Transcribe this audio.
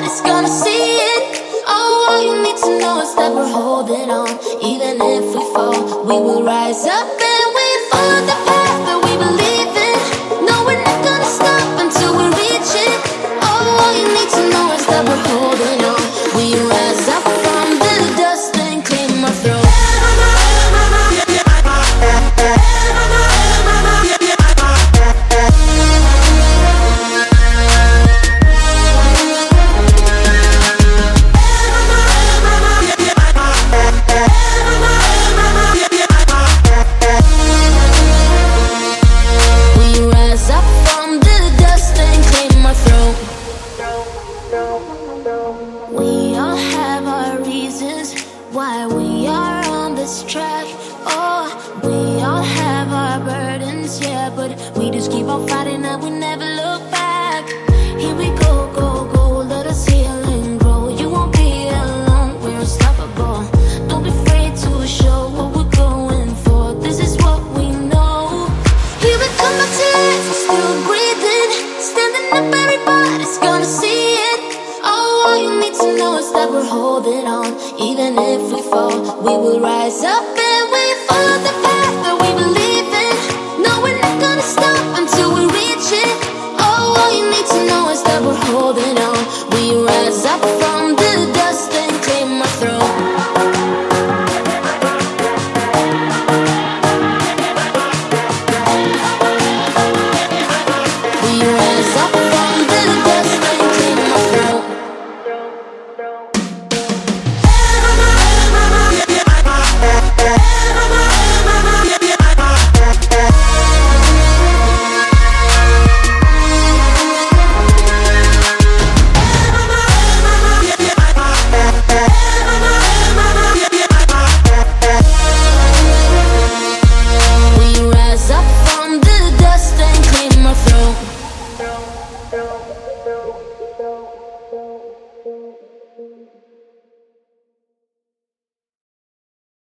everybody's gonna see it. Oh, all you need to know is that we're holding on. Even if we fall, we will rise up and we follow the path that we believe in. No, we're not gonna stop until we reach it. Oh, all you need to know is that we're holding on. We rise up from the dust and clean my throat. We all have our reasons why we are on this track. Oh, we all have our burdens, yeah, but we just keep on fighting and we never look back. Here we go, go, go, let us heal and grow. You won't be alone, we're unstoppable. Don't be afraid to show what we're going for. This is what we know. Here we come back to life, we're still breathing. Standing up, everybody's gonna see it. Oh, all you need to know is that we're holding on. Even if we fall, we will rise up and we follow the path that we believe in. No, we're not gonna stop until we reach it. Oh, all you need to know is that we're holding on. We rise up from the dust and clear my throat. We rise up from